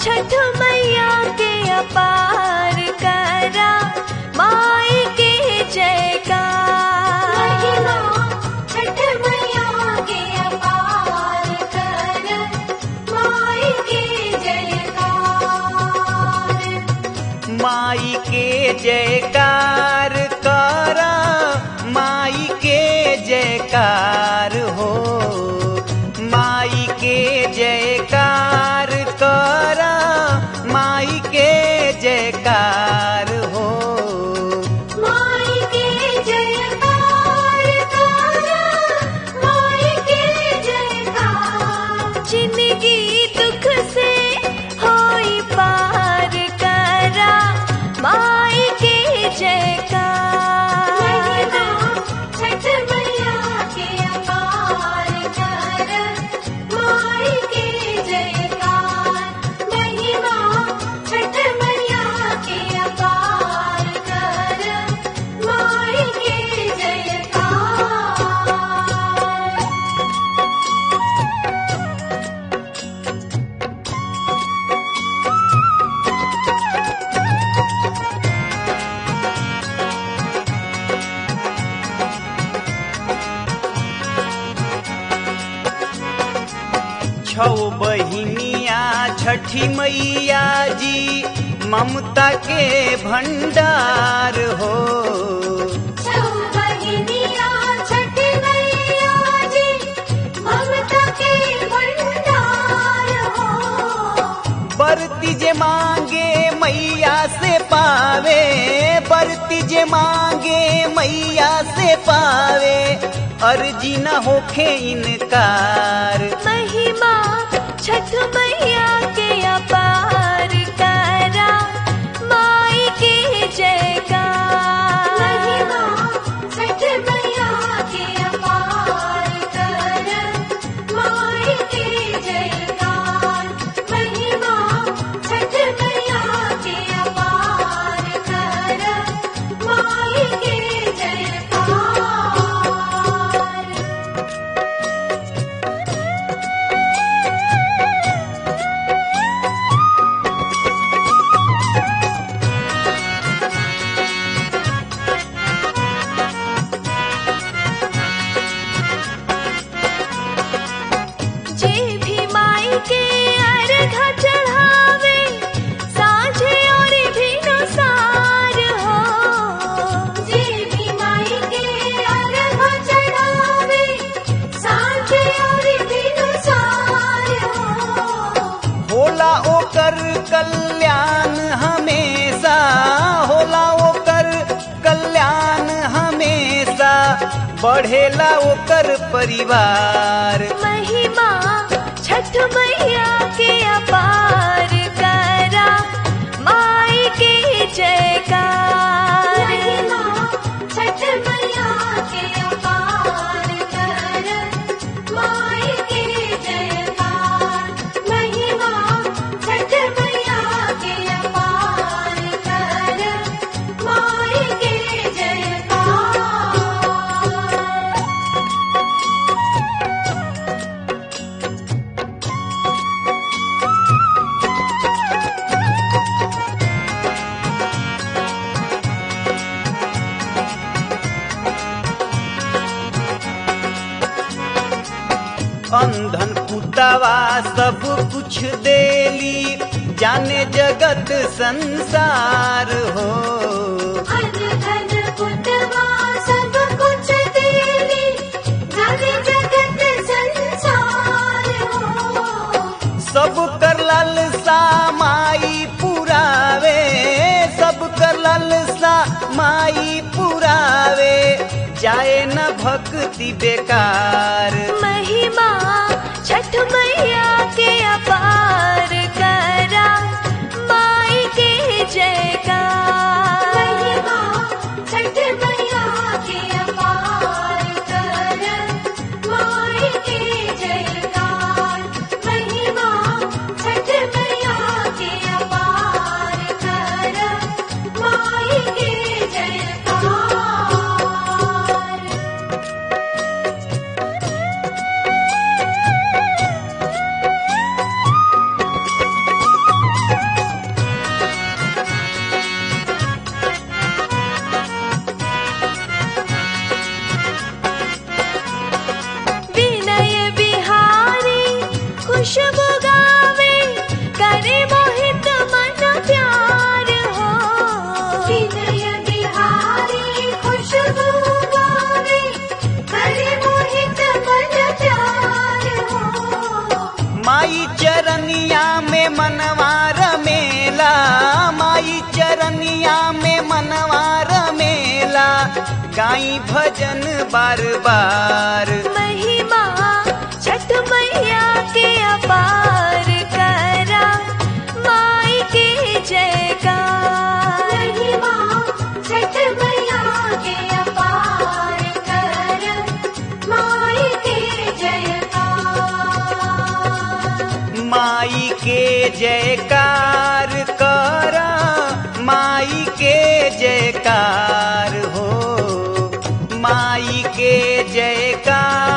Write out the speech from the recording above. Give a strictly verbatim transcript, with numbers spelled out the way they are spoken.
छठ मैया के अपार करा माई के जयकार। महिमा छठ मैया के अपार कर माई के जयकार। माई के जयकार करा माई के जयकार हो। माई के जयकार करा माई के जयकार हो। माई के जयकार करा माई के जयकार। जिंदगी दुख से होई पार करा माई के जयकार। महिमा छठ मैया के अपार कर माई के जयकार। महिमा छठ मैया के अपार कर माई के जयकार। छौ बहिनिया छठी मैया जी ममता के भंडार हो। छौ बहिनिया छठ मैया जी ममता के भंडार हो। बरती जे मांगे मैया से पावे। बरती जे मांगे मैया से पावे। अर्जी न होखे इनकार। महिमा छठ मैया के अपार करा माई के जयकार। महिमा छठ मैया के अपार कर माई के जयकार। महिमा छठ मैया के अपार कर माई के जयकार। जे भी माई के अर्घ चढ़ावे साँझे और भी नुसार हो। जे भी माई के अर्घ चढ़ावे सांझे और भी नुसार हो। होला ओकर कल्याण हमेशा। होला ओकर कल्याण हमेशा। बढ़ेला ओकर परिवार। महिमा छठ मैया के अपार करा माई के जयकार। महिमा छठ मैया के अपार कर माई के जयकार। महिमा छठ मैया के अपार कर माई के जयकार। अंधन पुतवा सब कुछ देली। जाने जगत संसार हो। अनधन पुतवा सब कुछ देली। धन जगत संसार हो। सब कर लालसा माई पुरावे। सब कर लालसा माई पुरावे। जाए न भक्ति बेकार। महिमा छठ मैया के अपार करा माई के जयकार। महिमा छठ मैया के अपार कर माई के जयकार। महिमा छठ मैया के अपार कर माई के जयकार। माई चरनिया में मनवार मेला, माई चरनिया में मनवार मेला, गाई भजन बार बार। महिमा छठ मैया के अपार करा माई के जयकार। महिमा छठ मैया के अपार कर माई के जयकार। माई के जयकार करा, माई के जयकार हो, माई के जयकार